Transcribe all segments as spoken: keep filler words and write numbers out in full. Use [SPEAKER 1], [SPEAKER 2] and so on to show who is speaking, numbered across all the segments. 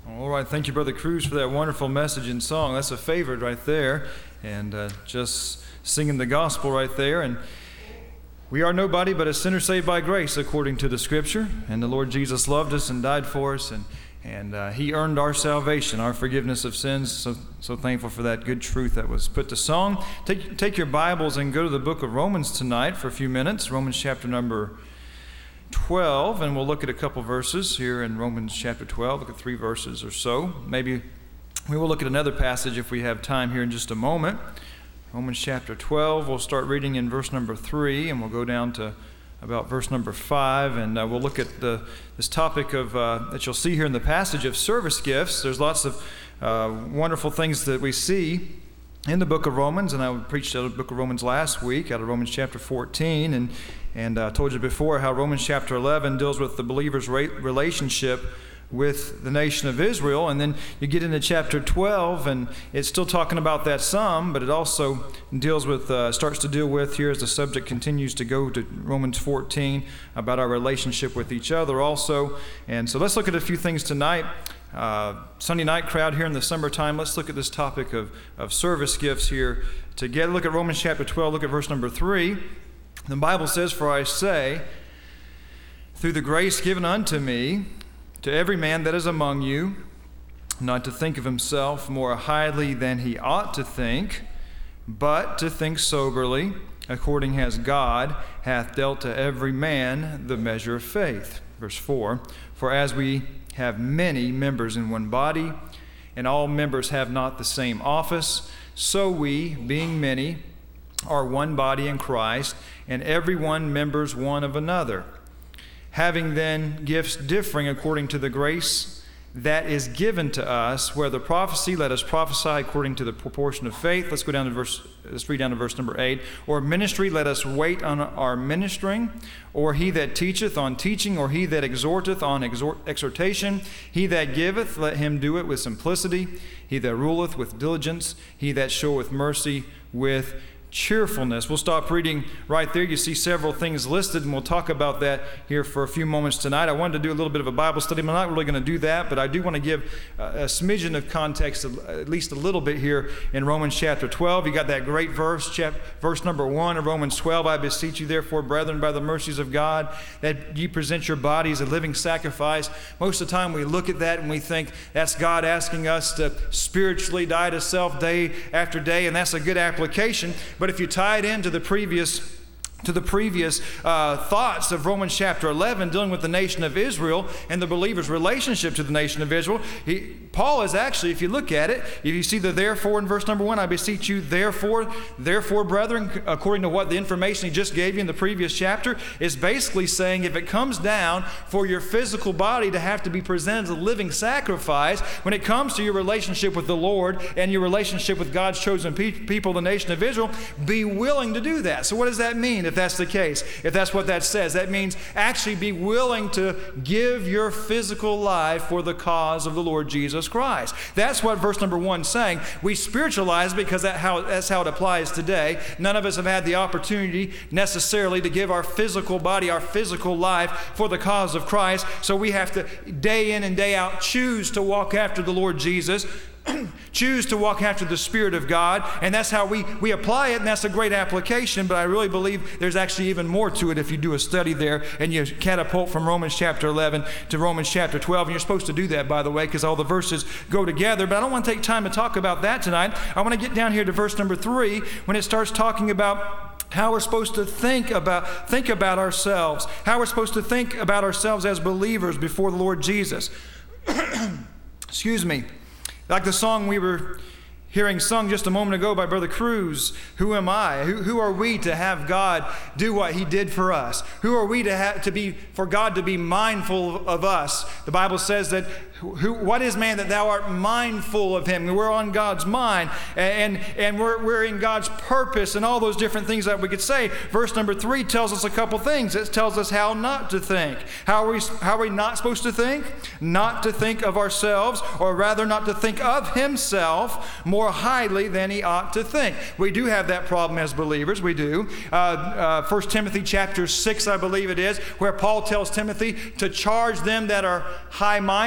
[SPEAKER 1] All right, thank you, Brother Cruz, for that wonderful message and song. That's a favorite right there, and uh, just singing the gospel right there. And we are nobody but a sinner saved by grace, according to the Scripture. And the Lord Jesus loved us and died for us, and and uh, He earned our salvation, our forgiveness of sins. So so thankful for that good truth that was put to song. Take take your Bibles and go to the book of Romans tonight for a few minutes. Romans chapter number twelve, and we'll look at a couple verses here in Romans chapter twelve. Look at three verses or so. Maybe we will look at another passage if we have time here in just a moment. Romans chapter twelve, we'll start reading in verse number three, and we'll go down to about verse number five, and uh, we'll look at the this topic of uh, that you'll see here in the passage of service gifts. There's lots of uh, wonderful things that we see in the book of Romans, and I preached out of the book of Romans last week, out of Romans chapter fourteen, and and I uh, told you before how Romans chapter eleven deals with the believer's ra- relationship with the nation of Israel, and then you get into chapter twelve, and it's still talking about that some, but it also deals with, uh, starts to deal with here as the subject continues to go to Romans fourteen about our relationship with each other also. And so let's look at a few things tonight. Uh, Sunday night crowd here in the summertime, let's look at this topic of, of service gifts here together. Look at Romans chapter twelve, look at verse number three. The Bible says, "For I say, through the grace given unto me, to every man that is among you, not to think of himself more highly than he ought to think, but to think soberly, according as God hath dealt to every man the measure of faith." Verse four, "For as we have many members in one body, and all members have not the same office, so we, being many, are one body in Christ, and every one members one of another. Having then gifts differing according to the grace that is given to us, whether prophecy, let us prophesy according to the proportion of faith." Let's go down to verse, let's read down to verse number eight. "Or ministry, let us wait on our ministering. Or he that teacheth on teaching, or he that exhorteth on exhort, exhortation. He that giveth, let him do it with simplicity. He that ruleth with diligence. He that showeth mercy with cheerfulness." We'll stop reading right there. You see several things listed, and we'll talk about that here for a few moments tonight. I wanted to do a little bit of a Bible study. I'm not really going to do that, but I do want to give a, a smidgen of context, at least a little bit here in Romans chapter twelve. You got that great verse, chap, verse number one of Romans twelve. "I beseech you, therefore, brethren, by the mercies of God, that ye present your bodies a living sacrifice." Most of the time we look at that and we think that's God asking us to spiritually die to self day after day, and that's a good application. But if you tie it into the previous to the previous uh, thoughts of Romans chapter eleven, dealing with the nation of Israel and the believer's relationship to the nation of Israel, he, Paul is actually, if you look at it, if you see the therefore in verse number one, "I beseech you, therefore, therefore, brethren," according to what the information he just gave you in the previous chapter, is basically saying if it comes down for your physical body to have to be presented as a living sacrifice, when it comes to your relationship with the Lord and your relationship with God's chosen pe- people, the nation of Israel, be willing to do that. So what does that mean? If that's the case, if that's what that says, that means actually be willing to give your physical life for the cause of the Lord Jesus Christ. That's what verse number one is saying. We spiritualize because that how, that's how it applies today. None of us have had the opportunity necessarily to give our physical body, our physical life for the cause of Christ. So we have to day in and day out choose to walk after the Lord Jesus, choose to walk after the Spirit of God, and that's how we, we apply it, and that's a great application, but I really believe there's actually even more to it if you do a study there and you catapult from Romans chapter eleven to Romans chapter twelve, and you're supposed to do that, by the way, because all the verses go together, but I don't want to take time to talk about that tonight. I want to get down here to verse number three when it starts talking about how we're supposed to think about think about ourselves, how we're supposed to think about ourselves as believers before the Lord Jesus. Excuse me. Like the song we were hearing sung just a moment ago by Brother Cruz, "Who am I? Who, who are we to have God do what He did for us? Who are we to have to be for God to be mindful of us?" The Bible says that who, what is man that thou art mindful of him? We're on God's mind, and and we're we're in God's purpose, and all those different things that we could say. Verse number three tells us a couple things. It tells us how not to think. How are we how are we not supposed to think? Not to think of ourselves, or rather not to think of himself more highly than he ought to think. We do have that problem as believers. We do. Uh, uh, First Timothy chapter six, I believe it is, where Paul tells Timothy to charge them that are high-minded.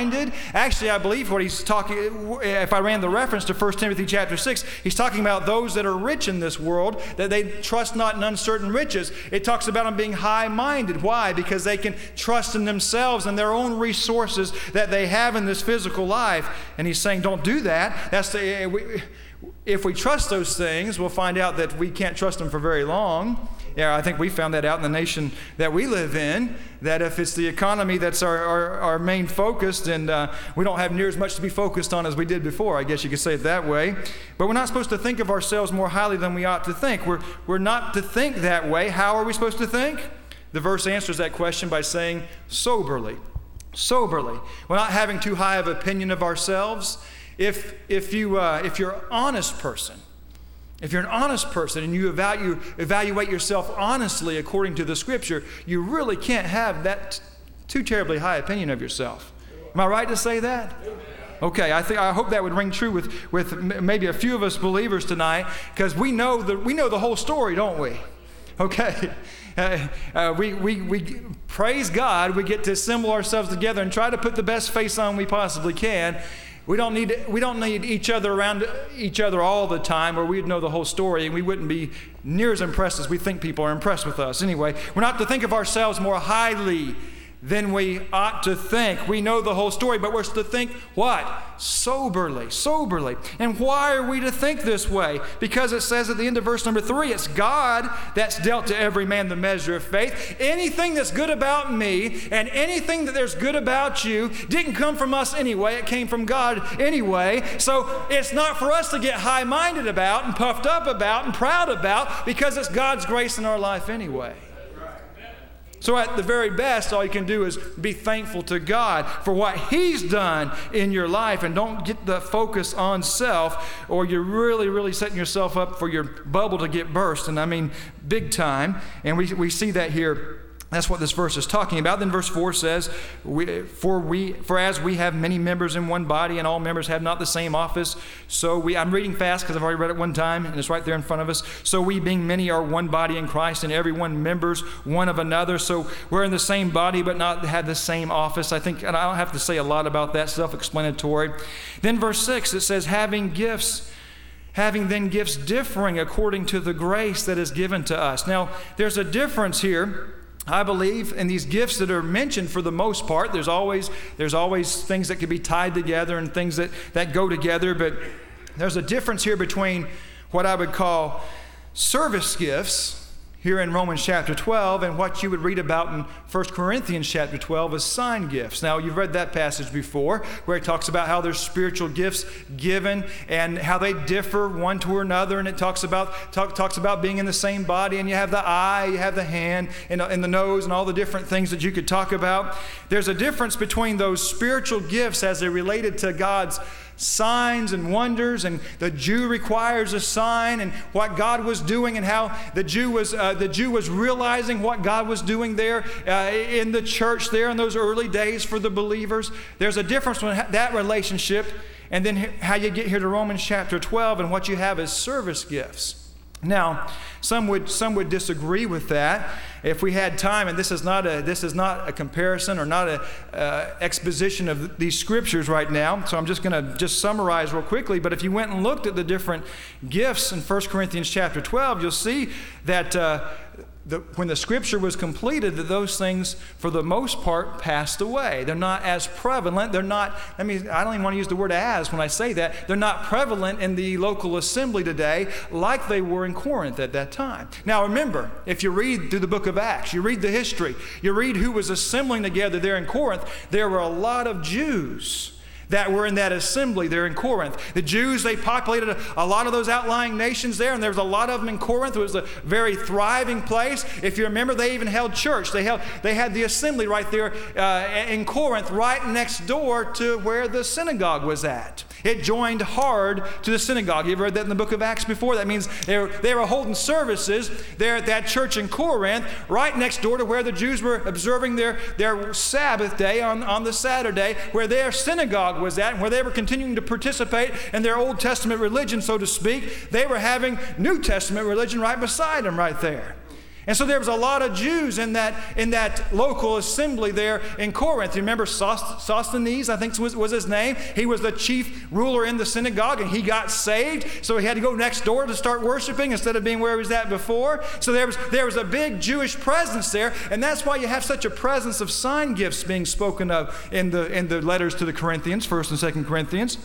[SPEAKER 1] Actually, I believe what he's talking, if I ran the reference to First Timothy chapter six, he's talking about those that are rich in this world, that they trust not in uncertain riches. It talks about them being high-minded. Why? Because they can trust in themselves and their own resources that they have in this physical life. And he's saying, don't do that. That's the, we, if we trust those things, we'll find out that we can't trust them for very long. Yeah, I think we found that out in the nation that we live in, that if it's the economy that's our, our, our main focus, and uh, we don't have near as much to be focused on as we did before. I guess you could say it that way. But we're not supposed to think of ourselves more highly than we ought to think. We're, we're not to think that way. How are we supposed to think? The verse answers that question by saying soberly. Soberly. We're not having too high of opinion of ourselves. If, if, you, uh, if you're an honest person, If you're an honest person and you evaluate, evaluate yourself honestly according to the Scripture, you really can't have that too terribly high opinion of yourself. Am I right to say that? Okay, I think I hope that would ring true with, with maybe a few of us believers tonight, because we know the we know the whole story, don't we? Okay. Uh, uh, we, we, we praise God, we get to assemble ourselves together and try to put the best face on we possibly can. We don't need we don't need each other around each other all the time, or we'd know the whole story and we wouldn't be near as impressed as we think people are impressed with us. Anyway, we're not to think of ourselves more highly than we ought to think. We know the whole story, but we're to think what? Soberly, soberly. And why are we to think this way? Because it says at the end of verse number three, it's God that's dealt to every man the measure of faith. Anything that's good about me and anything that there's good about you didn't come from us anyway. It came from God anyway. So it's not for us to get high-minded about and puffed up about and proud about, because it's God's grace in our life anyway. So at the very best, all you can do is be thankful to God for what He's done in your life, and don't get the focus on self, or you're really, really setting yourself up for your bubble to get burst, and I mean big time. And we, we see that here. That's what this verse is talking about. Then verse four says, we, for we, for as we have many members in one body, and all members have not the same office, so we, I'm reading fast because I've already read it one time, and it's right there in front of us. So we, being many, are one body in Christ, and every one members one of another. So we're in the same body, but not have the same office. I think, and I don't have to say a lot about that, self-explanatory. Then verse six, it says, having gifts, having then gifts differing according to the grace that is given to us. Now, there's a difference here, I believe, in these gifts that are mentioned. For the most part, there's always there's always things that can be tied together and things that, that go together, but there's a difference here between what I would call service gifts here in Romans chapter twelve and what you would read about in First Corinthians chapter twelve as sign gifts. Now, you've read that passage before where it talks about how there's spiritual gifts given and how they differ one to another, and it talks about talk, talks about being in the same body, and you have the eye, you have the hand, and, and the nose, and all the different things that you could talk about. There's a difference between those spiritual gifts as they related to God's signs and wonders, and the Jew requires a sign, and what God was doing, and how the Jew was uh, the Jew was realizing what God was doing there uh, in the church there in those early days for the believers. There's a difference in that relationship, and then how you get here to Romans chapter twelve and what you have as service gifts. Now, some would some would disagree with that. If we had time, and this is not a this is not a comparison or not a uh, exposition of these scriptures right now, so I'm just going to just summarize real quickly. But if you went and looked at the different gifts in First Corinthians chapter twelve, you'll see that uh, the, when the scripture was completed, that those things, for the most part, passed away. They're not as prevalent. They're not, I mean, I don't even want to use the word as when I say that. They're not prevalent in the local assembly today like they were in Corinth at that time. Now remember, if you read through the book of Acts, you read the history, you read who was assembling together there in Corinth, there were a lot of Jews that were in that assembly there in Corinth. The Jews, they populated a, a lot of those outlying nations there, and there was a lot of them in Corinth. It was a very thriving place. If you remember, they even held church. They held, they had the assembly right there uh, in Corinth, right next door to where the synagogue was at. It joined hard to the synagogue. You ever read that in the book of Acts before? That means they were, they were holding services there at that church in Corinth, right next door to where the Jews were observing their, their Sabbath day on, on the Saturday, where their synagogue was at, and where they were continuing to participate in their Old Testament religion, so to speak. They were having New Testament religion right beside them right there. And so there was a lot of Jews in that in that local assembly there in Corinth. You remember Sosthenes, I think was, was his name. He was the chief ruler in the synagogue, and he got saved. So he had to go next door to start worshiping instead of being where he was at before. So there was there was a big Jewish presence there, and that's why you have such a presence of sign gifts being spoken of in the in the letters to the Corinthians, First and Second Corinthians.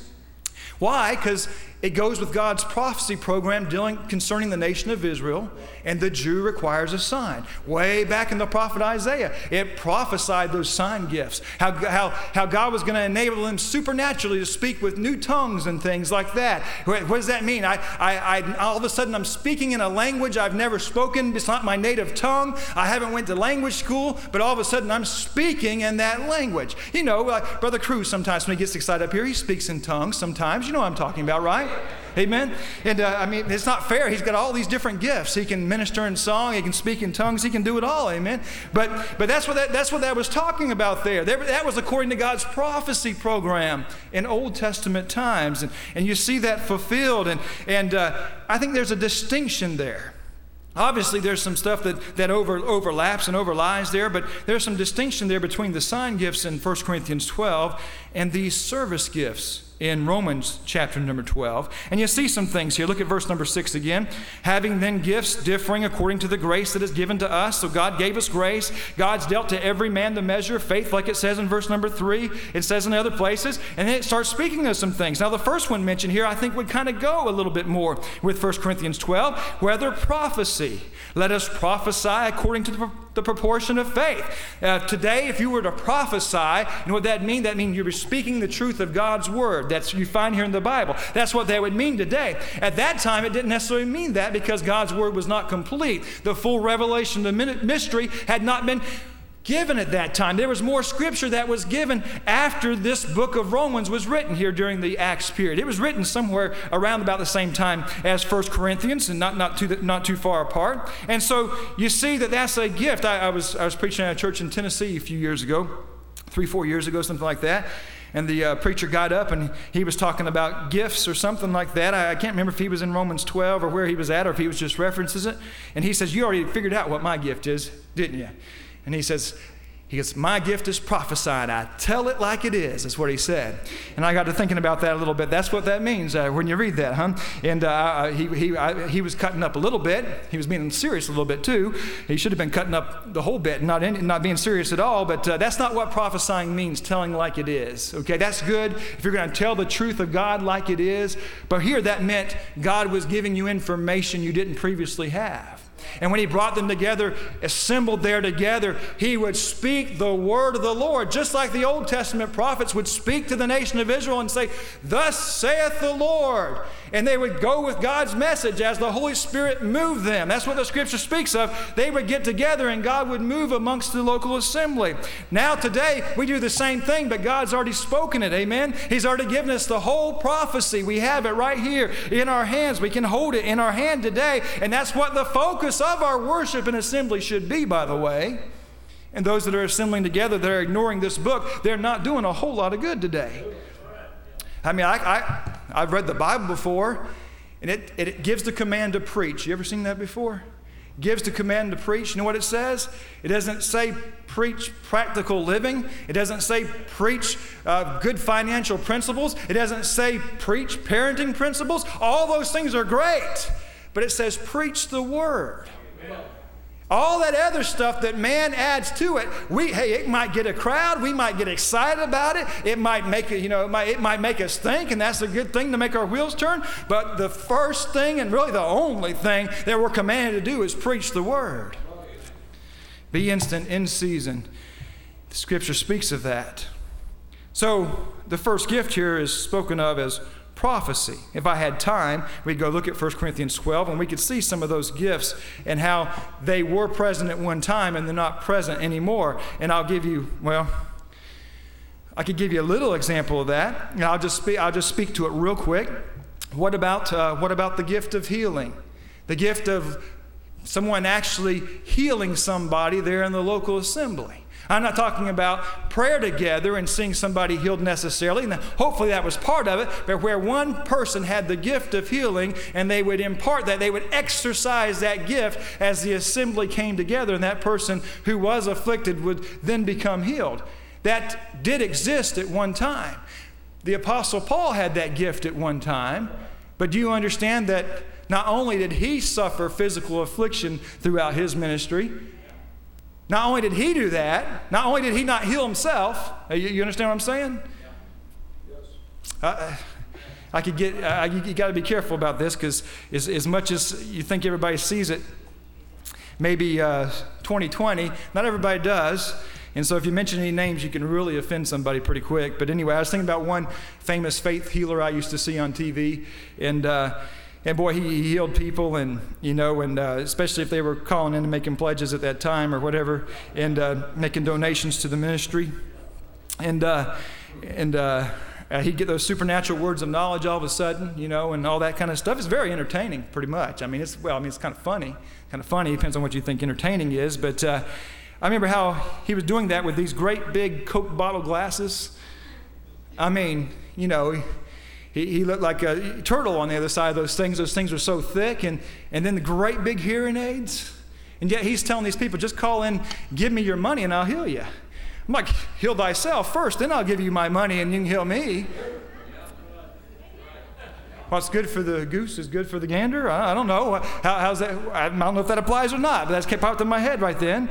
[SPEAKER 1] Why? Because it goes with God's prophecy program dealing concerning the nation of Israel, and the Jew requires a sign. Way back in the prophet Isaiah, it prophesied those sign gifts, how, how, how God was going to enable them supernaturally to speak with new tongues and things like that. What, what does that mean? I, I, I, all of a sudden I'm speaking in a language I've never spoken. It's not my native tongue. I haven't went to language school, but all of a sudden I'm speaking in that language. You know, like Brother Cruz, sometimes when he gets excited up here, he speaks in tongues sometimes. You know what I'm talking about, right? Amen. And uh, I mean, it's not fair. He's got all these different gifts. He can minister in song. He can speak in tongues. He can do it all. Amen. But but that's what that that's what that was talking about there. there that was according to God's prophecy program in Old Testament times, and and you see that fulfilled. And and uh, I think there's a distinction there. Obviously, there's some stuff that, that over, overlaps and overlies there, but there's some distinction there between the sign gifts in First Corinthians twelve and these service gifts in Romans chapter number twelve. And you see some things here. Look at verse number six again. Having then gifts differing according to the grace that is given to us. So God gave us grace. God's dealt to every man the measure of faith, like it says in verse number three. It says in other places. And then it starts speaking of some things. Now, the first one mentioned here, I think would kind of go a little bit more with First Corinthians twelve. Whether prophecy. Let us prophesy according to the, the proportion of faith. Uh, today, if you were to prophesy, you know what that means? That means you're speaking the truth of God's word. That's you find here in the Bible. That's what that would mean today. At that time, it didn't necessarily mean that because God's word was not complete. The full revelation of the mystery had not been given at that time. There was more scripture that was given after this book of Romans was written here during the Acts period. It was written somewhere around about the same time as First Corinthians, and not not too not too far apart. And so you see that that's a gift. I, I was I was preaching at a church in Tennessee a few years ago, three four years ago, something like that. And the uh, preacher got up and he was talking about gifts or something like that. I, I can't remember if he was in Romans twelve or where he was at, or if he was just references it. And he says, "You already figured out what my gift is, didn't you?" And he says, he goes, "My gift is prophesying. I tell it like it is." That's what he said. And I got to thinking about that a little bit. That's what that means uh, when you read that, huh? And uh, he he I, he was cutting up a little bit. He was being serious a little bit too. He should have been cutting up the whole bit, not in, not being serious at all. But uh, that's not what prophesying means. Telling like it is. Okay, that's good if you're going to tell the truth of God like it is. But here that meant God was giving you information you didn't previously have. And when he brought them together, assembled there together, he would speak the word of the Lord, just like the Old Testament prophets would speak to the nation of Israel and say, "Thus saith the Lord." And they would go with God's message as the Holy Spirit moved them. That's what the scripture speaks of. They would get together and God would move amongst the local assembly. Now today, we do the same thing, but God's already spoken it, amen? He's already given us the whole prophecy. We have it right here in our hands. We can hold it in our hand today, and that's what the focus of our worship and assembly should be, by the way. And those that are assembling together that are ignoring this book, they're not doing a whole lot of good today. I mean, I, I, I've read the Bible before, and it, it, it gives the command to preach. You ever seen that before? It gives the command to preach. You know what it says? It doesn't say preach practical living. It doesn't say preach uh, good financial principles. It doesn't say preach parenting principles. All those things are great, but it says preach the word. Amen. All that other stuff that man adds to it, we hey, it might get a crowd. We might get excited about it. It might make it, you know, it might, it might make us think, and that's a good thing to make our wheels turn. But the first thing, and really the only thing that we're commanded to do, is preach the word. Be instant in season. The scripture speaks of that. So the first gift here is spoken of as prophecy. If I had time, we'd go look at First Corinthians twelve, and we could see some of those gifts and how they were present at one time and they're not present anymore. And I'll give you, well, I could give you a little example of that. And I'll just speak, I'll just speak to it real quick. What about, uh, what about the gift of healing? The gift of someone actually healing somebody there in the local assembly. I'm not talking about prayer together and seeing somebody healed necessarily. Now, hopefully that was part of it, but where one person had the gift of healing and they would impart that, they would exercise that gift as the assembly came together, and that person who was afflicted would then become healed. That did exist at one time. The Apostle Paul had that gift at one time, but do you understand that not only did he suffer physical affliction throughout his ministry, not only did he do that, not only did he not heal himself, you, you understand what I'm saying? Yeah. Yes. Uh, I could get, uh, you, you got to be careful about this, because as, as much as you think everybody sees it, maybe uh, twenty twenty, not everybody does. And so if you mention any names, you can really offend somebody pretty quick. But anyway, I was thinking about one famous faith healer I used to see on T V, and uh, And boy, he, he healed people, and you know, and uh, especially if they were calling in and making pledges at that time or whatever, and uh, making donations to the ministry, and uh, and uh, uh, he'd get those supernatural words of knowledge all of a sudden, you know, and all that kind of stuff. It's very entertaining, pretty much. I mean, it's well, I mean, it's kind of funny, kind of funny. It depends on what you think entertaining is. But uh, I remember how he was doing that with these great big Coke bottle glasses. I mean, you know. He, he looked like a turtle on the other side of those things. Those things were so thick. And, and then the great big hearing aids. And yet he's telling these people, just call in, give me your money, and I'll heal you. I'm like, heal thyself first, then I'll give you my money, and you can heal me. What's good for the goose is good for the gander? I, I don't know. How, how's that? I don't know if that applies or not, but that's popped in my head right then.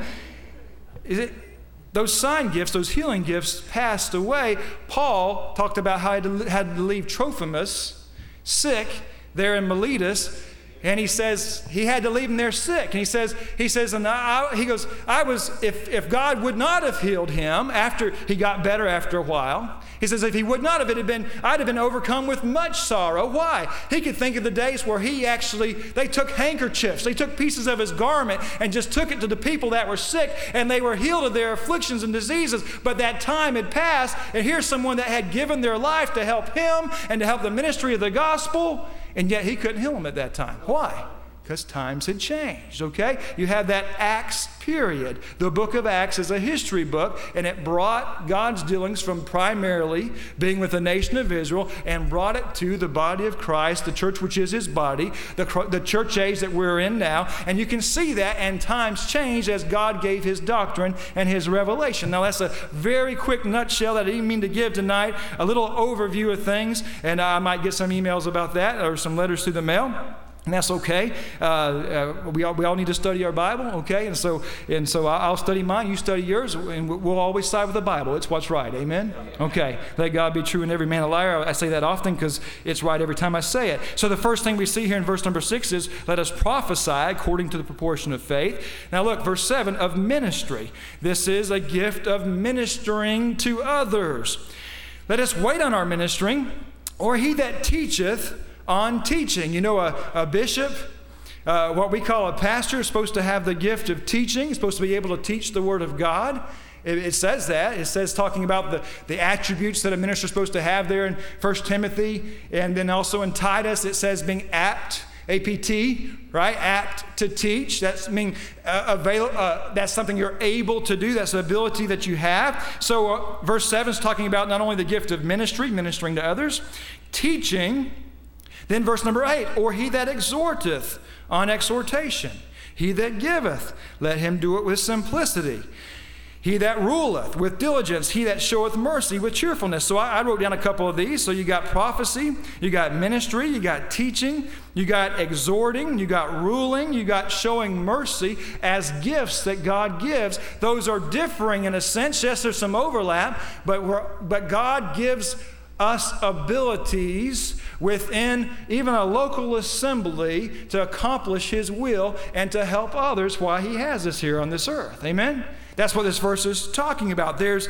[SPEAKER 1] Is it? Those sign gifts, those healing gifts passed away. Paul talked about how he had to leave Trophimus sick there in Miletus, and he says he had to leave him there sick. And he says, he says, and I, he goes, I was, if, if God would not have healed him after he got better after a while, he says, if he would not have, it had been, I'd have been overcome with much sorrow. Why? He could think of the days where he actually, they took handkerchiefs, they took pieces of his garment and just took it to the people that were sick, and they were healed of their afflictions and diseases. But that time had passed, and here's someone that had given their life to help him and to help the ministry of the gospel, and yet he couldn't heal him at that time. Why? Because times had changed, okay? You have that Acts period. The book of Acts is a history book, and it brought God's dealings from primarily being with the nation of Israel and brought it to the body of Christ, the church which is his body, the, the church age that we're in now. And you can see that, and times changed as God gave his doctrine and his revelation. Now, that's a very quick nutshell that I didn't mean to give tonight, a little overview of things, and I might get some emails about that or some letters through the mail. And that's okay. Uh, uh, we all we all need to study our Bible, okay? And so and so I'll study mine, you study yours, and we'll always side with the Bible. It's what's right, amen? Okay. Let God be true and every man a liar. I say that often because it's right every time I say it. So the first thing we see here in verse number six is, let us prophesy according to the proportion of faith. Now look, verse seven, of ministry. This is a gift of ministering to others. Let us wait on our ministering, or he that teacheth on teaching. You know, a, a bishop, uh, what we call a pastor, is supposed to have the gift of teaching. He's supposed to be able to teach the Word of God. It, it says that. It says, talking about the, the attributes that a minister is supposed to have there in First Timothy, and then also in Titus, it says being apt, A P T, right? Apt to teach. That's mean uh, avail. Uh, that's something you're able to do. That's an ability that you have. So uh, verse seven is talking about not only the gift of ministry, ministering to others, teaching. Then verse number eight, or he that exhorteth on exhortation. He that giveth, let him do it with simplicity. He that ruleth with diligence, he that showeth mercy with cheerfulness. So I, I wrote down a couple of these. So you got prophecy, you got ministry, you got teaching, you got exhorting, you got ruling, you got showing mercy as gifts that God gives. Those are differing in a sense. Yes, there's some overlap, but we're, but God gives us abilities within even a local assembly to accomplish his will and to help others while he has us here on this earth. Amen? That's what this verse is talking about. There's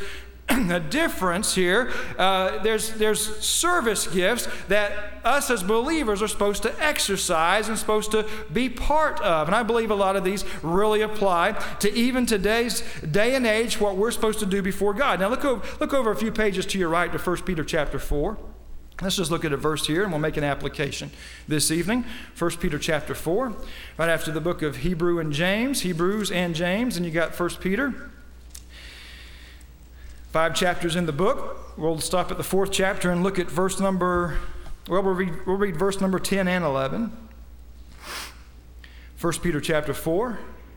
[SPEAKER 1] a difference here. Uh, there's, there's service gifts that us as believers are supposed to exercise and supposed to be part of. And I believe a lot of these really apply to even today's day and age, what we're supposed to do before God. Now look over, look over a few pages to your right to First Peter chapter four. Let's just look at a verse here and we'll make an application this evening. First Peter chapter four, right after the book of Hebrew and James, Hebrews and James, and you got First Peter. Five chapters in the book. We'll stop at the fourth chapter and look at verse number, well, we'll read, we'll read verse number ten and eleven. First Peter chapter four.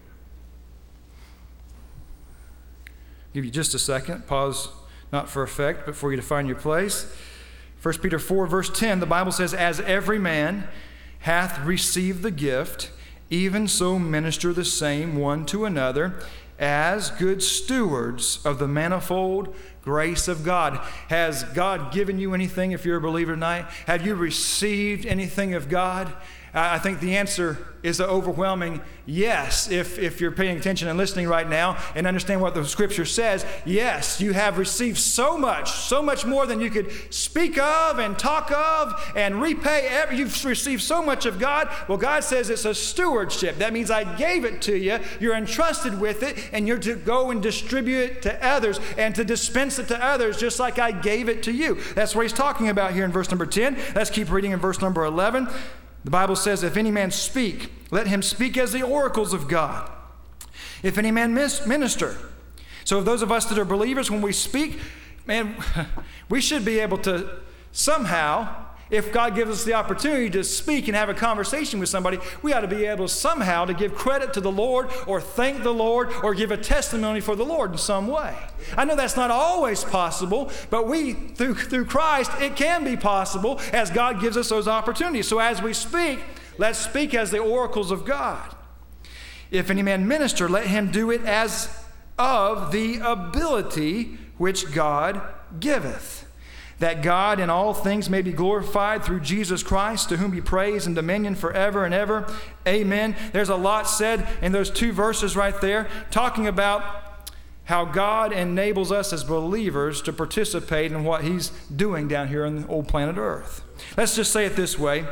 [SPEAKER 1] Give you just a second. Pause, not for effect, but for you to find your place. First Peter four, verse ten, the Bible says, "As every man hath received the gift, even so minister the same one to another, as good stewards of the manifold grace of God." Has God given you anything if you're a believer tonight? Have you received anything of God? I think the answer is an overwhelming yes, if, if you're paying attention and listening right now and understand what the Scripture says. Yes, you have received so much, so much more than you could speak of and talk of and repay. You've received so much of God. Well, God says it's a stewardship. That means I gave it to you, you're entrusted with it, and you're to go and distribute it to others and to dispense it to others just like I gave it to you. That's what he's talking about here in verse number ten. Let's keep reading in verse number eleven. The Bible says, "If any man speak, let him speak as the oracles of God. If any man minister." So those of us that are believers, when we speak, man, we should be able to somehow, if God gives us the opportunity to speak and have a conversation with somebody, we ought to be able somehow to give credit to the Lord or thank the Lord or give a testimony for the Lord in some way. I know that's not always possible, but we, through, through Christ, it can be possible as God gives us those opportunities. So as we speak, let's speak as the oracles of God. If any man minister, let him do it as of the ability which God giveth, that God in all things may be glorified through Jesus Christ, to whom be praise and dominion forever and ever. Amen. There's a lot said in those two verses right there, talking about how God enables us as believers to participate in what He's doing down here on the old planet Earth. Let's just say it this way,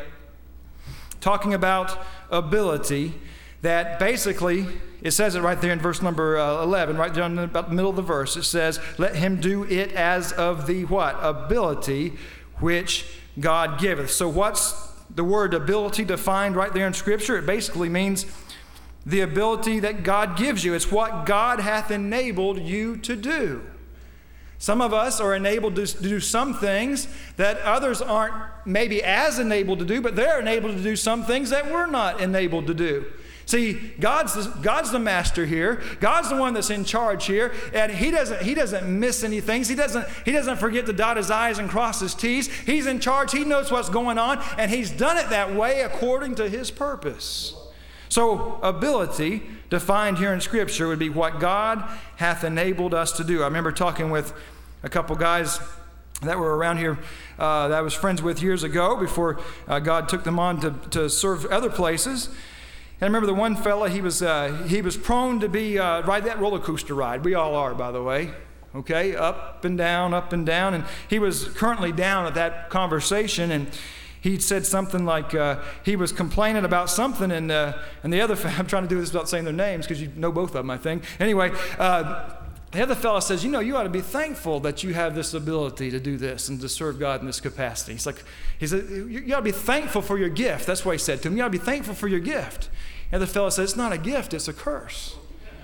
[SPEAKER 1] talking about ability, that basically, it says it right there in verse number uh, eleven, right down in about the middle of the verse. It says, "Let him do it as of the" what? "Ability which God giveth." So what's the word ability defined right there in Scripture? It basically means the ability that God gives you. It's what God hath enabled you to do. Some of us are enabled to do some things that others aren't maybe as enabled to do, but they're enabled to do some things that we're not enabled to do. See, God's the, God's the master here. God's the one that's in charge here, and He doesn't He doesn't miss any things. He doesn't He doesn't forget to dot His I's and cross His T's. He's in charge. He knows what's going on, and He's done it that way according to His purpose. So, ability defined here in Scripture would be what God hath enabled us to do. I remember talking with a couple guys that were around here uh, that I was friends with years ago before uh, God took them on to, to serve other places. And I remember the one fella, he was uh, he was prone to be uh, ride that roller coaster ride. We all are, by the way. Okay, up and down, up and down. And he was currently down at that conversation, and he said something like uh, he was complaining about something, and uh, and the other fella, I'm trying to do this without saying their names because you know both of them, I think. Anyway, uh, the other fella says, you know, you ought to be thankful that you have this ability to do this and to serve God in this capacity. He's like, he said, you ought to be thankful for your gift. That's what he said to him. You ought to be thankful for your gift. The other fella says, it's not a gift, it's a curse.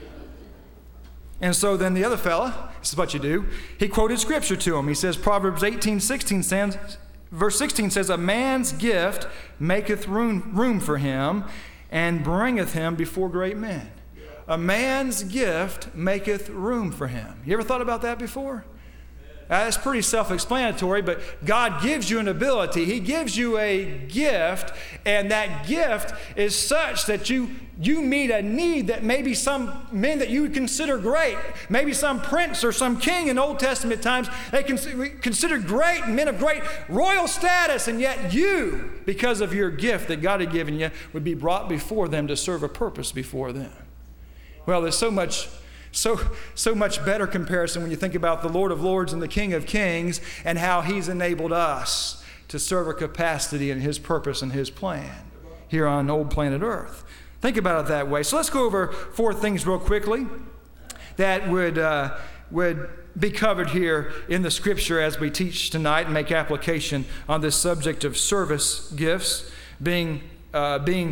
[SPEAKER 1] And so then the other fella, this is what you do, he quoted Scripture to him. He says, Proverbs eighteen sixteen says, verse sixteen says, "A man's gift maketh room, room for him, and bringeth him before great men." A man's gift maketh room for him. You ever thought about that before? Uh, that's pretty self-explanatory, but God gives you an ability. He gives you a gift, and that gift is such that you you meet a need that maybe some men that you would consider great, maybe some prince or some king in Old Testament times, they considered great, men of great royal status, and yet you, because of your gift that God had given you, would be brought before them to serve a purpose before them. Well, there's so much So, so much better comparison when you think about the Lord of Lords and the King of Kings and how He's enabled us to serve a capacity in His purpose and His plan here on old planet Earth. Think about it that way. So let's go over four things real quickly that would uh, would be covered here in the Scripture as we teach tonight and make application on this subject of service gifts, being uh, being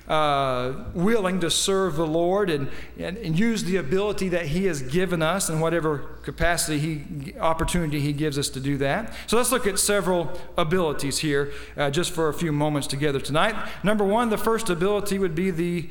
[SPEAKER 1] uh, willing to serve the Lord and, and, and use the ability that He has given us in whatever capacity, He opportunity He gives us to do that. So let's look at several abilities here uh, just for a few moments together tonight. Number one, the first ability would be the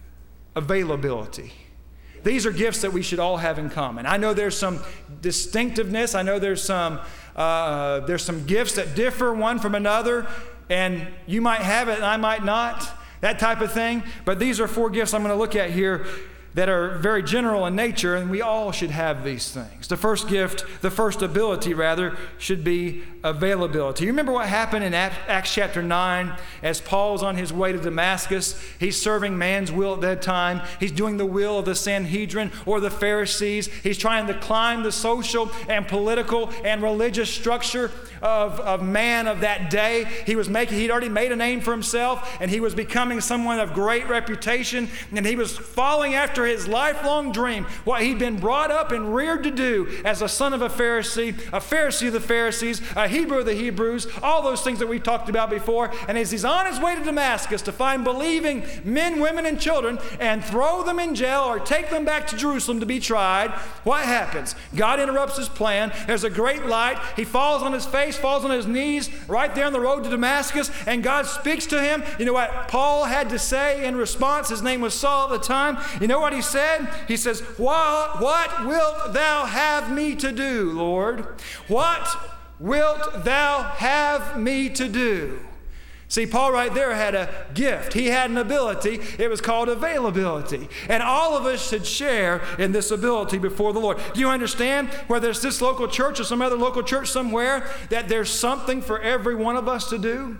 [SPEAKER 1] availability. These are gifts that we should all have in common. I know there's some distinctiveness. I know there's some uh, there's some gifts that differ one from another, and you might have it and I might not, that type of thing. But these are four gifts I'm going to look at here that are very general in nature, and we all should have these things. The first gift, the first ability rather, should be availability. You remember what happened in Acts chapter nine as Paul's on his way to Damascus? He's serving man's will at that time. He's doing the will of the Sanhedrin or the Pharisees. He's trying to climb the social and political and religious structure of, of man of that day. He was making, he'd already made a name for himself, and he was becoming someone of great reputation, and he was following after his lifelong dream, what he'd been brought up and reared to do as a son of a Pharisee, a Pharisee of the Pharisees, a Hebrew of the Hebrews, all those things that we talked about before. And as he's on his way to Damascus to find believing men, women, and children and throw them in jail or take them back to Jerusalem to be tried, what happens? God interrupts his plan. There's a great light. He falls on his face, falls on his knees right there on the road to Damascus, and God speaks to him. You know what Paul had to say in response? His name was Saul at the time. You know what he said? He says, what, what wilt thou have me to do, Lord? What wilt thou have me to do? See, Paul right there had a gift. He had an ability. It was called availability. And all of us should share in this ability before the Lord. Do you understand, whether it's this local church or some other local church somewhere, that there's something for every one of us to do?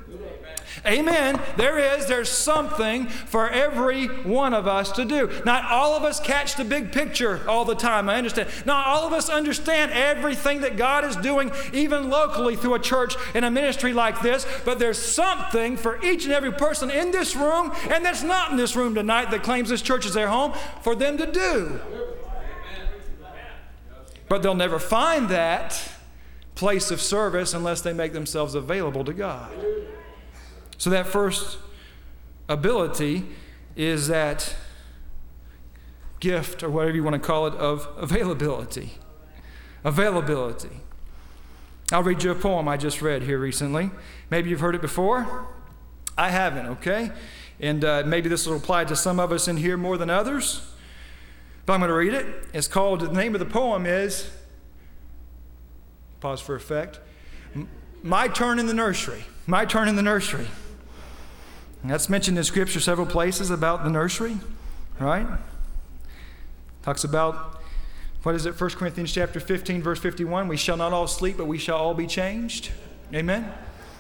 [SPEAKER 1] Amen. There is. There's something for every one of us to do. Not all of us catch the big picture all the time. I understand. Not all of us understand everything that God is doing, even locally through a church and a ministry like this. But there's something for each and every person in this room and that's not in this room tonight that claims this church is their home for them to do. But they'll never find that place of service unless they make themselves available to God. So that first ability is that gift, or whatever you want to call it, of availability. Availability. I'll read you a poem I just read here recently. Maybe you've heard it before. I haven't, okay? And uh, maybe this will apply to some of us in here more than others. But I'm going to read it. It's called, the name of the poem is, pause for effect, My Turn in the Nursery. My Turn in the Nursery. And that's mentioned in Scripture several places about the nursery, right? Talks about, what is it, First Corinthians chapter fifteen, verse fifty-one, we shall not all sleep, but we shall all be changed. Amen?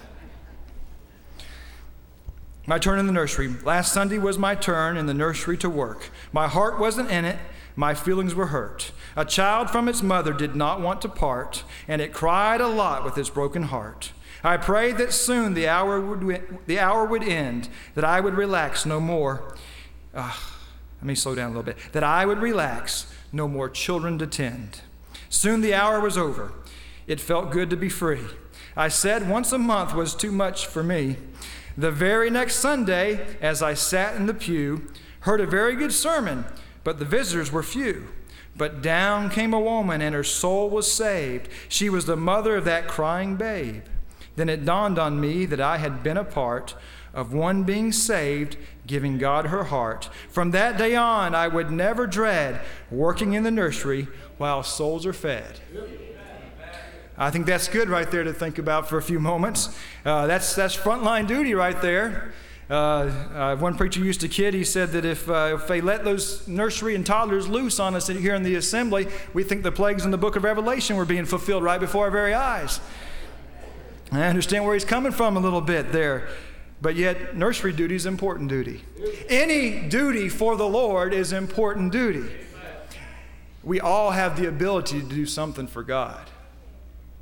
[SPEAKER 1] My turn in the nursery. Last Sunday was my turn in the nursery to work. My heart wasn't in it. My feelings were hurt. A child from its mother did not want to part, and it cried a lot with its broken heart. I prayed that soon the hour would the hour would end, that I would relax no more. Uh, let me slow down a little bit. That I would relax, no more children to tend. Soon the hour was over. It felt good to be free. I said once a month was too much for me. The very next Sunday, as I sat in the pew, heard a very good sermon, but the visitors were few. But down came a woman, and her soul was saved. She was the mother of that crying babe. Then it dawned on me that I had been a part of one being saved, giving God her heart. From that day on, I would never dread working in the nursery while souls are fed. I think that's good right there to think about for a few moments. Uh, that's that's frontline duty right there. Uh, uh, one preacher used to kid. He said that if, uh, if they let those nursery and toddlers loose on us here in the assembly, we think the plagues in the book of Revelation were being fulfilled right before our very eyes. I understand where he's coming from a little bit there. But yet, nursery duty is important duty. Any duty for the Lord is important duty. We all have the ability to do something for God.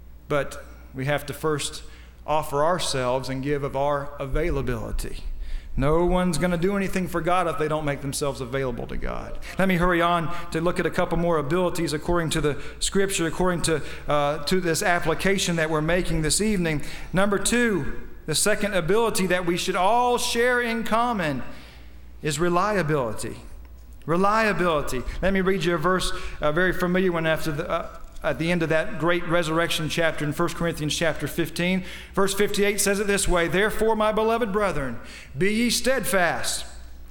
[SPEAKER 1] But we have to first offer ourselves and give of our availability No one's going to do anything for God if they don't make themselves available to God. Let me hurry on to look at a couple more abilities according to the Scripture, according to, uh, to this application that we're making this evening. Number two, the second ability that we should all share in common is reliability. Reliability. Let me read you a verse, a very familiar one after the, uh, at the end of that great resurrection chapter in First Corinthians chapter fifteen. Verse fifty-eight says it this way, "Therefore, my beloved brethren, be ye steadfast,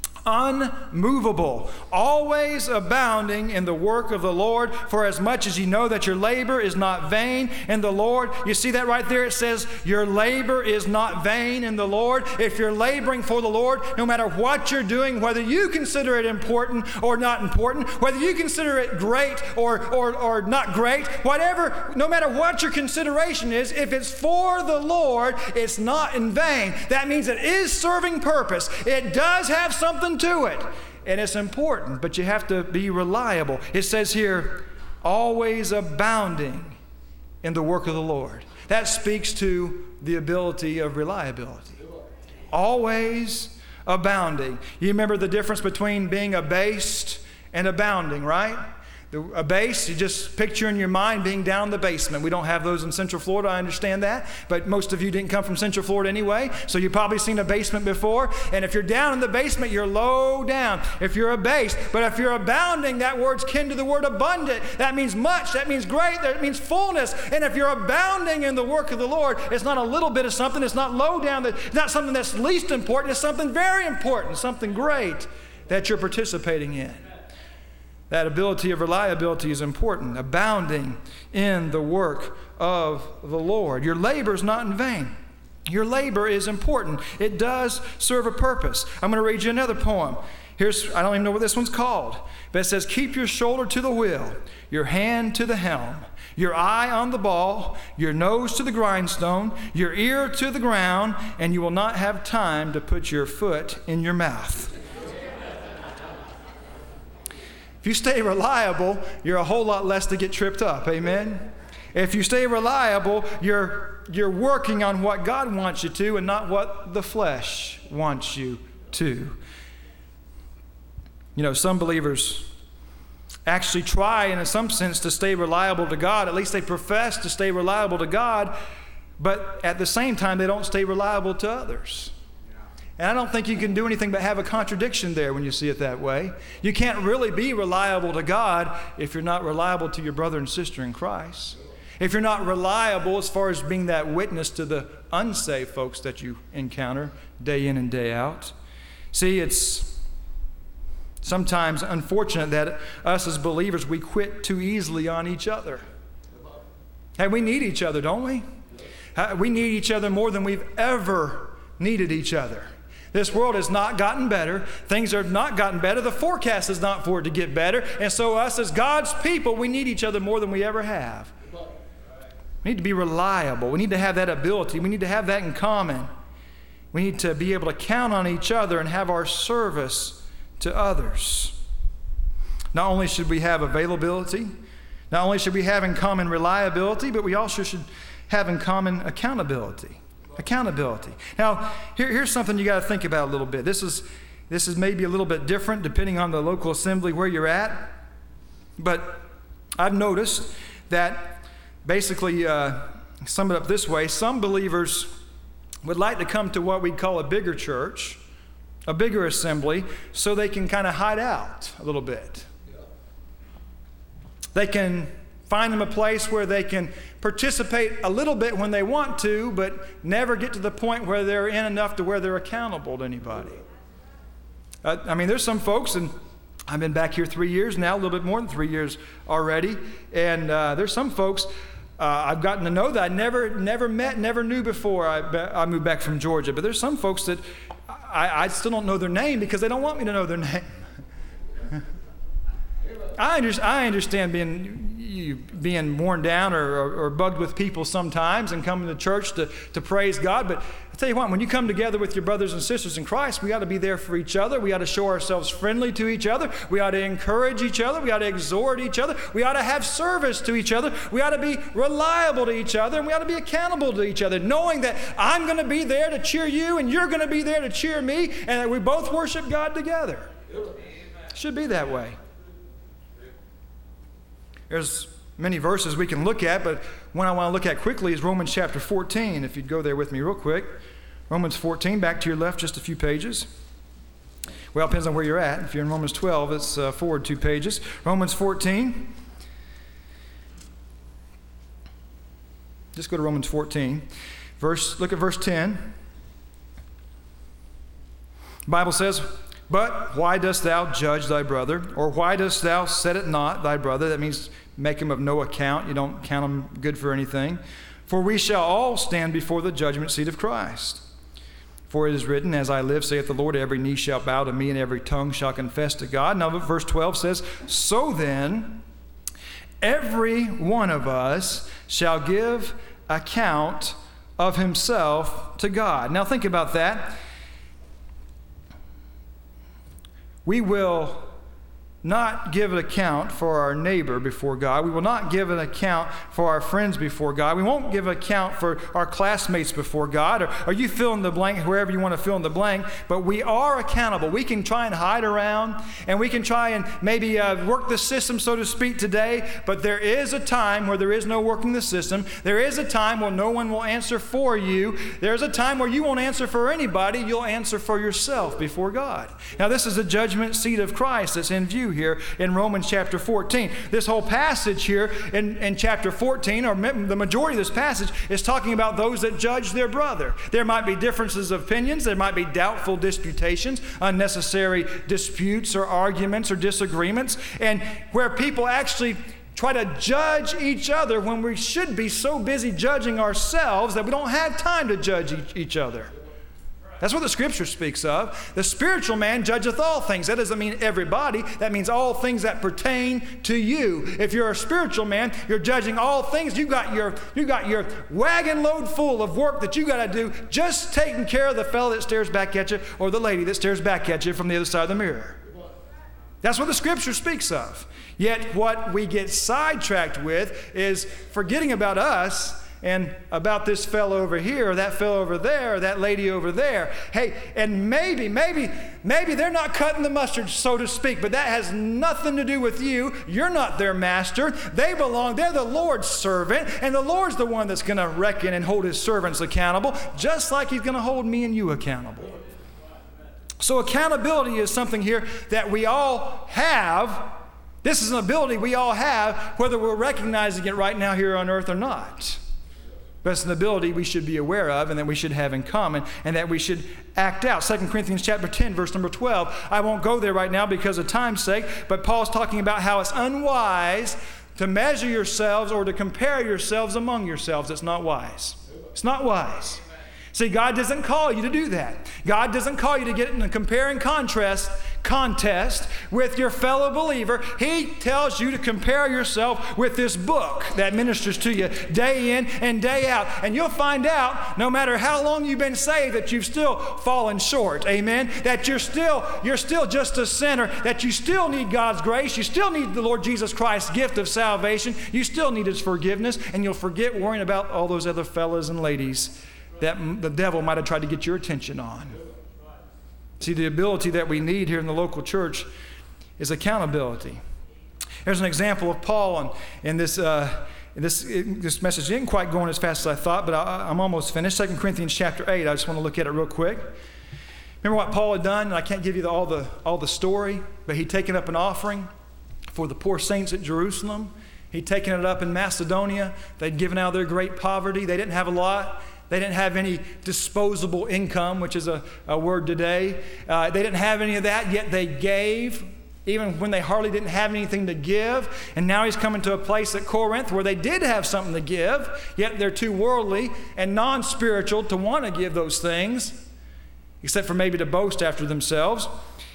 [SPEAKER 1] unmovable, always abounding in the work of the Lord, for as much as ye know that your labor is not vain in the Lord." You see that right there? It says your labor is not vain in the Lord. If you're laboring for the Lord, no matter what you're doing, whether you consider it important or not important, whether you consider it great or, or, or not great, whatever, no matter what your consideration is, if it's for the Lord, it's not in vain. That means it is serving purpose. It does have something to it, and it's important, but you have to be reliable. It says here, always abounding in the work of the Lord. That speaks to the ability of reliability. Always abounding. You remember the difference between being abased and abounding, right? The abase, you just picture in your mind being down in the basement. We don't have those in Central Florida, I understand that, but most of you didn't come from Central Florida anyway, so you've probably seen a basement before, and if you're down in the basement, you're low down. If you're abased, but if you're abounding, that word's kin to the word abundant. That means much, that means great, that means fullness, and if you're abounding in the work of the Lord, it's not a little bit of something, it's not low down, it's not something that's least important, it's something very important, something great that you're participating in. That ability of reliability is important, abounding in the work of the Lord. Your labor is not in vain. Your labor is important. It does serve a purpose. I'm going to read you another poem. Here's, I don't even know what this one's called, but it says, "Keep your shoulder to the wheel, your hand to the helm, your eye on the ball, your nose to the grindstone, your ear to the ground, and you will not have time to put your foot in your mouth." If you stay reliable, you're a whole lot less to get tripped up. Amen? If you stay reliable, you're, you're working on what God wants you to and not what the flesh wants you to. You know, some believers actually try, in some sense, to stay reliable to God. At least they profess to stay reliable to God, but at the same time, they don't stay reliable to others. And I don't think you can do anything but have a contradiction there when you see it that way. You can't really be reliable to God if you're not reliable to your brother and sister in Christ. If you're not reliable as far as being that witness to the unsaved folks that you encounter day in and day out. See, it's sometimes unfortunate that us as believers, we quit too easily on each other. Hey, we need each other, don't we? We need each other more than we've ever needed each other. This world has not gotten better. Things have not gotten better. The forecast is not for it to get better. And so us as God's people, we need each other more than we ever have. We need to be reliable. We need to have that ability. We need to have that in common. We need to be able to count on each other and have our service to others. Not only should we have availability, not only should we have in common reliability, but we also should have in common accountability. Accountability. Now, here, here's something you got to think about a little bit. This is, this is maybe a little bit different depending on the local assembly where you're at. But I've noticed that basically, uh, sum it up this way, some believers would like to come to what we'd call a bigger church, a bigger assembly, so they can kind of hide out a little bit. They can find them a place where they can participate a little bit when they want to, but never get to the point where they're in enough to where they're accountable to anybody. Uh, I mean, there's some folks, and I've been back here three years now, a little bit more than three years already, and uh, there's some folks uh, I've gotten to know that I never never met, never knew before I, I moved back from Georgia. But there's some folks that I, I still don't know their name because they don't want me to know their name. I, under, I understand being, you you being worn down or, or, or bugged with people sometimes and coming to church to, to praise God. But I tell you what, when you come together with your brothers and sisters in Christ, we ought to be there for each other. We ought to show ourselves friendly to each other. We ought to encourage each other. We ought to exhort each other. We ought to have service to each other. We ought to be reliable to each other, and we ought to be accountable to each other, knowing that I'm going to be there to cheer you and you're going to be there to cheer me, and that we both worship God together. It should be that way. There's many verses we can look at, but one I want to look at quickly is Romans chapter fourteen. If you'd go there with me real quick. Romans fourteen, back to your left just a few pages. Well, it depends on where you're at. If you're in Romans twelve, it's uh, forward two pages. Romans fourteen. Just go to Romans fourteen. Verse, look at verse ten. The Bible says, "But why dost thou judge thy brother? Or why dost thou set it not thy brother?" That means make him of no account. You don't count him good for anything. "For we shall all stand before the judgment seat of Christ. For it is written, As I live, saith the Lord, every knee shall bow to me, and every tongue shall confess to God." Now verse twelve says, "So then, every one of us shall give account of himself to God." Now think about that. We will not give an account for our neighbor before God. We will not give an account for our friends before God. We won't give an account for our classmates before God. Or, or you fill in the blank, wherever you want to fill in the blank. But we are accountable. We can try and hide around, and we can try and maybe uh, work the system, so to speak, today. But there is a time where there is no working the system. There is a time where no one will answer for you. There's a time where you won't answer for anybody. You'll answer for yourself before God. Now, this is the judgment seat of Christ that's in view here in Romans chapter fourteen. This whole passage here in, in chapter fourteen, or the majority of this passage, is talking about those that judge their brother. There might be differences of opinions. There might be doubtful disputations, unnecessary disputes or arguments or disagreements, and where people actually try to judge each other when we should be so busy judging ourselves that we don't have time to judge each, each other. That's what the Scripture speaks of. The spiritual man judgeth all things. That doesn't mean everybody. That means all things that pertain to you. If you're a spiritual man, you're judging all things. You got your you got your wagon load full of work that you got to do, just taking care of the fellow that stares back at you or the lady that stares back at you from the other side of the mirror. That's what the Scripture speaks of. Yet what we get sidetracked with is forgetting about us and about this fellow over here, or that fellow over there, or that lady over there. Hey, and maybe, maybe, maybe they're not cutting the mustard, so to speak, but that has nothing to do with you. You're not their master. They belong, they're the Lord's servant, and the Lord's the one that's going to reckon and hold his servants accountable, just like he's going to hold me and you accountable. So accountability is something here that we all have. This is an ability we all have, whether we're recognizing it right now here on earth or not. But it's an ability we should be aware of and that we should have in common and that we should act out. Second Corinthians chapter ten, verse number twelve. I won't go there right now because of time's sake, but Paul's talking about how it's unwise to measure yourselves or to compare yourselves among yourselves. It's not wise. It's not wise. See, God doesn't call you to do that. God doesn't call you to get in a compare and contrast contest with your fellow believer. He tells you to compare yourself with this book that ministers to you day in and day out. And you'll find out, no matter how long you've been saved, that you've still fallen short. Amen? That you're still, you're still just a sinner, that you still need God's grace. You still need the Lord Jesus Christ's gift of salvation. You still need his forgiveness, and you'll forget worrying about all those other fellas and ladies that the devil might have tried to get your attention on. See, the ability that we need here in the local church is accountability. There's an example of Paul in, in this uh, in this in this message. It didn't quite go on as fast as I thought, but I, I'm almost finished. Second Corinthians chapter eight. I just want to look at it real quick. Remember what Paul had done? And I can't give you the, all the all the story, but he'd taken up an offering for the poor saints at Jerusalem. He'd taken it up in Macedonia. They'd given out of their great poverty. They didn't have a lot. They didn't have any disposable income, which is a, a word today. Uh, they didn't have any of that, yet they gave, even when they hardly didn't have anything to give. And now he's coming to a place at Corinth where they did have something to give, yet they're too worldly and non-spiritual to want to give those things, except for maybe to boast after themselves.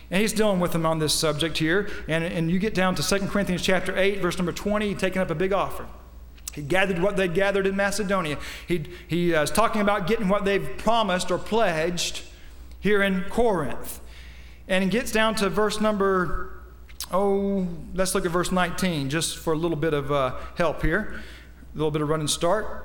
[SPEAKER 1] And he's dealing with them on this subject here. And, and you get down to Second Corinthians chapter eight, verse number twenty, taking up a big offering. He gathered what they'd gathered in Macedonia. He, he uh, is talking about getting what they've promised or pledged here in Corinth. And he gets down to verse number, oh, let's look at verse nineteen, just for a little bit of uh, help here. A little bit of running start.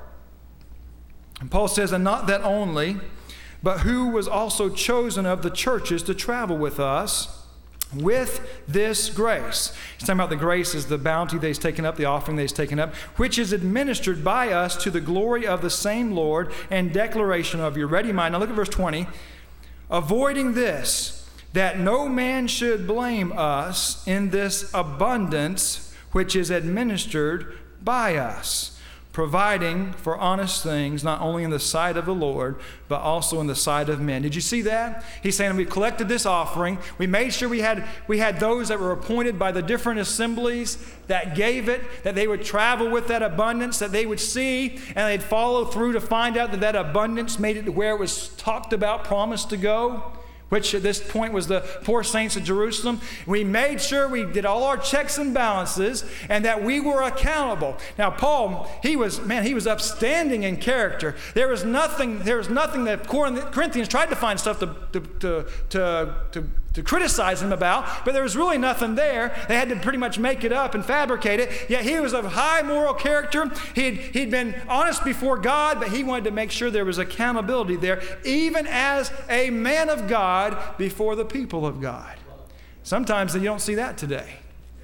[SPEAKER 1] And Paul says, and not that only, but who was also chosen of the churches to travel with us with this grace. He's talking about the grace is the bounty that he's taken up, the offering that he's taken up, which is administered by us to the glory of the same Lord and declaration of your ready mind. Now look at verse twenty. Avoiding this, that no man should blame us in this abundance which is administered by us, providing for honest things, not only in the sight of the Lord, but also in the sight of men. Did you see that? He's saying we collected this offering. We made sure we had, we had those that were appointed by the different assemblies that gave it, that they would travel with that abundance, that they would see, and they'd follow through to find out that that abundance made it to where it was talked about, promised to go, which at this point was the poor saints of Jerusalem. We made sure we did all our checks and balances and that we were accountable. Now, Paul, he was, man, he was upstanding in character. There was nothing, there was nothing that Corinthians tried to find stuff to, to, to, to, to, to criticize him about, but there was really nothing there. They had to pretty much make it up and fabricate it. Yet he was of high moral character. He'd, he'd been honest before God, but he wanted to make sure there was accountability there, even as a man of God before the people of God. Sometimes you don't see that today.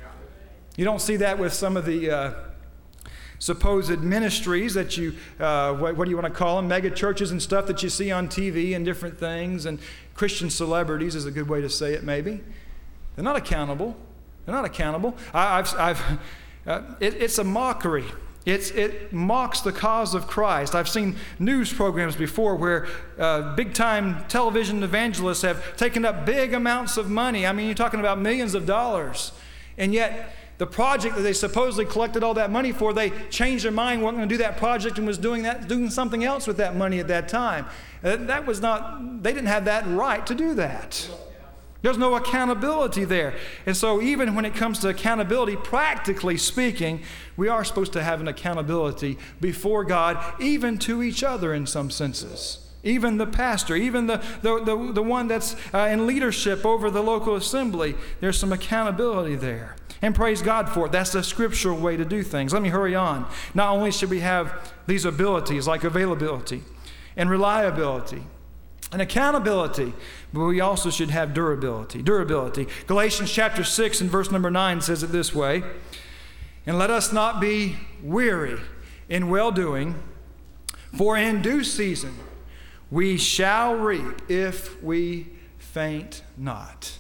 [SPEAKER 1] You don't see that with some of the uh, supposed ministries that you, uh, what, what do you want to call them, mega churches and stuff that you see on T V and different things, and Christian celebrities is a good way to say it maybe. They're not accountable. They're not accountable. I, I've, I've, uh, it, it's a mockery. It's, it mocks the cause of Christ. I've seen news programs before where uh, big-time television evangelists have taken up big amounts of money. I mean, you're talking about millions of dollars. And yet, the project that they supposedly collected all that money for, they changed their mind, weren't going to do that project, and was doing that, doing something else with that money at that time. Uh, that was not, they didn't have that right to do that. There's no accountability there. And so even when it comes to accountability, practically speaking, we are supposed to have an accountability before God, even to each other in some senses. Even the pastor, even the, the, the, the one that's uh, in leadership over the local assembly, there's some accountability there. And praise God for it. That's the scriptural way to do things. Let me hurry on. Not only should we have these abilities like availability and reliability and accountability, but we also should have durability. Durability. Galatians chapter six and verse number nine says it this way, and let us not be weary in well-doing, for in due season we shall reap if we faint not.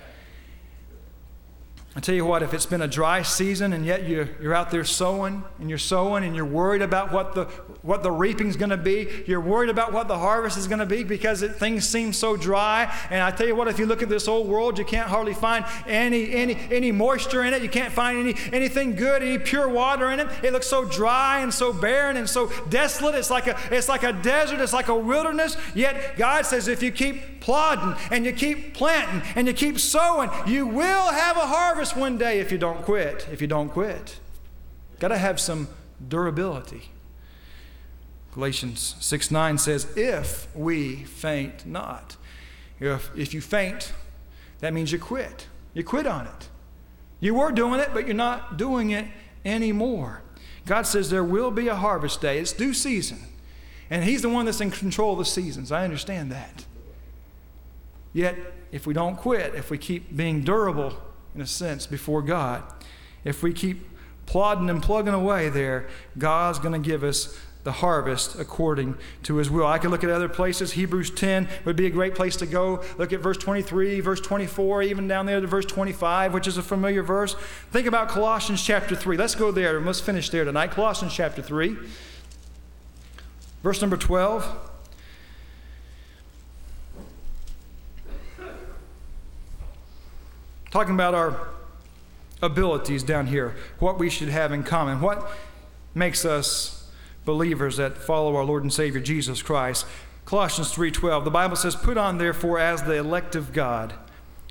[SPEAKER 1] I tell you what, if it's been a dry season and yet you're, you're out there sowing and you're sowing and you're worried about what the what the reaping's going to be, you're worried about what the harvest is going to be because it, things seem so dry. And I tell you what, if you look at this old world, you can't hardly find any any any moisture in it. You can't find any anything good, any pure water in it. It looks so dry and so barren and so desolate. It's like a it's like a desert. It's like a wilderness. Yet God says, if you keep plodding and you keep planting and you keep sowing, you will have a harvest one day if you don't quit. If you don't quit. Got to have some durability. Galatians six nine says, if we faint not. If, if you faint, that means you quit. You quit on it. You were doing it, but you're not doing it anymore. God says there will be a harvest day. It's due season. And He's the one that's in control of the seasons. I understand that. Yet, if we don't quit, if we keep being durable, in a sense, before God, if we keep plodding and plugging away there, God's going to give us the harvest according to His will. I could look at other places. Hebrews ten would be a great place to go. Look at verse twenty-three, verse twenty-four, even down there to verse twenty-five, which is a familiar verse. Think about Colossians chapter three. Let's go there and let's finish there tonight. Colossians chapter three, verse number twelve. Talking about our abilities down here, what we should have in common, what makes us believers that follow our Lord and Savior Jesus Christ. Colossians three twelve, the Bible says, put on therefore as the elect of God,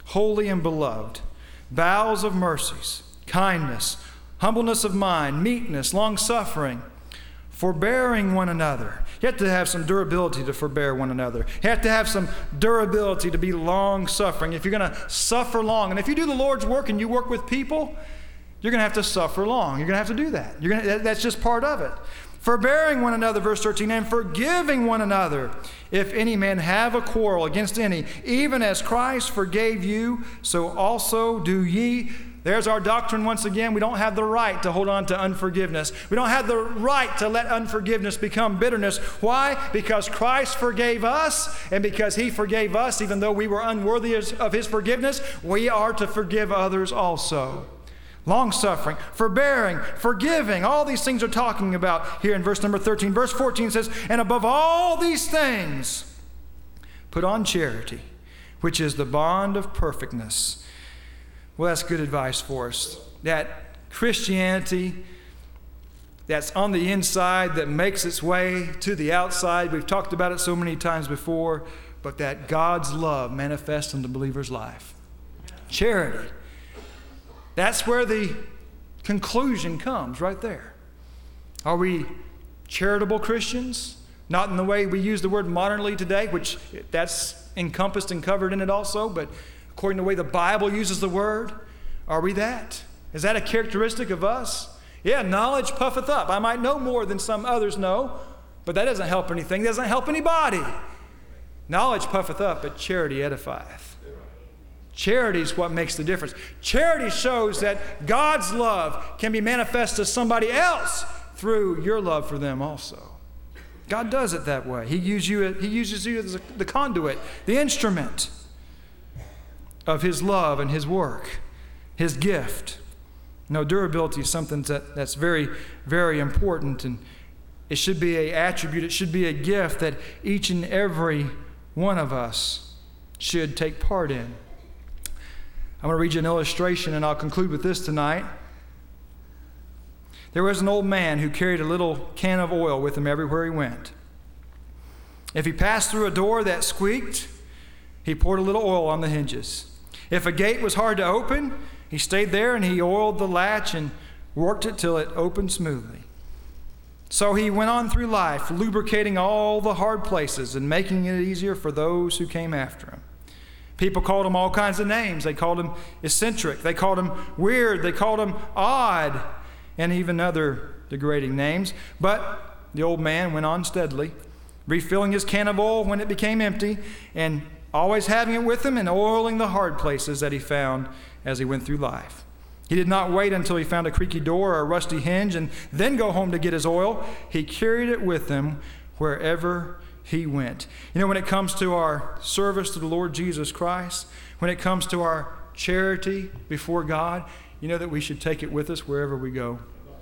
[SPEAKER 1] holy and beloved, bowels of mercies, kindness, humbleness of mind, meekness, long-suffering, forbearing one another. You have to have some durability to forbear one another. You have to have some durability to be long-suffering. If you're going to suffer long, and if you do the Lord's work and you work with people, you're going to have to suffer long. You're going to have to do that. You're going to, that's just part of it. Forbearing one another, verse thirteen, and forgiving one another, if any man have a quarrel against any, even as Christ forgave you, so also do ye. There's our doctrine once again. We don't have the right to hold on to unforgiveness. We don't have the right to let unforgiveness become bitterness. Why? Because Christ forgave us, and because He forgave us, even though we were unworthy of His forgiveness, we are to forgive others also. Long-suffering, forbearing, forgiving, all these things are talking about here in verse number thirteen. Verse fourteen says, and above all these things, put on charity, which is the bond of perfectness. Well, that's good advice for us. That Christianity that's on the inside that makes its way to the outside, we've talked about it so many times before, but that God's love manifests in the believer's life. Charity. That's where the conclusion comes, right there. Are we charitable Christians? Not in the way we use the word modernly today, which that's encompassed and covered in it also, but according to the way the Bible uses the word, are we that? Is that a characteristic of us? Yeah, knowledge puffeth up. I might know more than some others know, but that doesn't help anything. That doesn't help anybody. Knowledge puffeth up, but charity edifieth. Charity is what makes the difference. Charity shows that God's love can be manifest to somebody else through your love for them also. God does it that way. He uses you, he uses you as the conduit, the instrument of His love and His work, His gift. No, durability is something that, that's very, very important, and it should be an attribute, it should be a gift that each and every one of us should take part in. I'm going to read you an illustration, and I'll conclude with this tonight. There was an old man who carried a little can of oil with him everywhere he went. If he passed through a door that squeaked, he poured a little oil on the hinges. If a gate was hard to open, he stayed there and he oiled the latch and worked it till it opened smoothly. So he went on through life, lubricating all the hard places and making it easier for those who came after him. People called him all kinds of names. They called him eccentric. They called him weird. They called him odd, and even other degrading names. But the old man went on steadily, refilling his can of oil when it became empty, and always having it with him and oiling the hard places that he found as he went through life. He did not wait until he found a creaky door or a rusty hinge and then go home to get his oil. He carried it with him wherever he went. You know, when it comes to our service to the Lord Jesus Christ, when it comes to our charity before God, you know that we should take it with us wherever we go.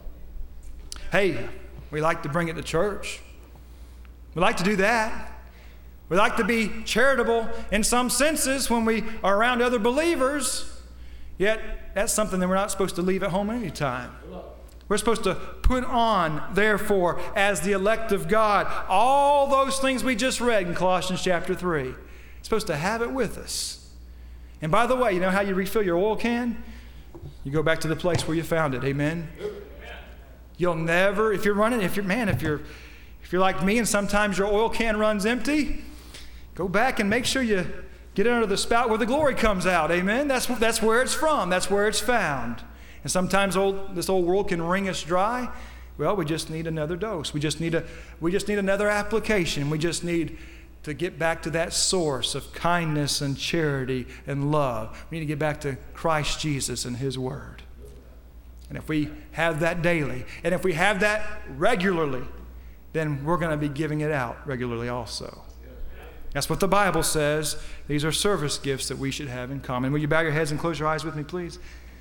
[SPEAKER 1] Hey, we like to bring it to church. We like to do that. We like to be charitable in some senses when we are around other believers, yet that's something that we're not supposed to leave at home anytime. We're supposed to put on, therefore, as the elect of God, all those things we just read in Colossians chapter three. We're supposed to have it with us. And by the way, you know how you refill your oil can? You go back to the place where you found it. Amen? You'll never, if you're running, if you're, man, if you're, if you're like me and sometimes your oil can runs empty, go back and make sure you get under the spout where the glory comes out. Amen? That's, that's where it's from. That's where it's found. And sometimes old, this old world can wring us dry. Well, we just need another dose. We just need a, we just need another application. We just need to get back to that source of kindness and charity and love. We need to get back to Christ Jesus and His Word. And if we have that daily, and if we have that regularly, then we're going to be giving it out regularly also. That's what the Bible says. These are service gifts that we should have in common. Will you bow your heads and close your eyes with me, please?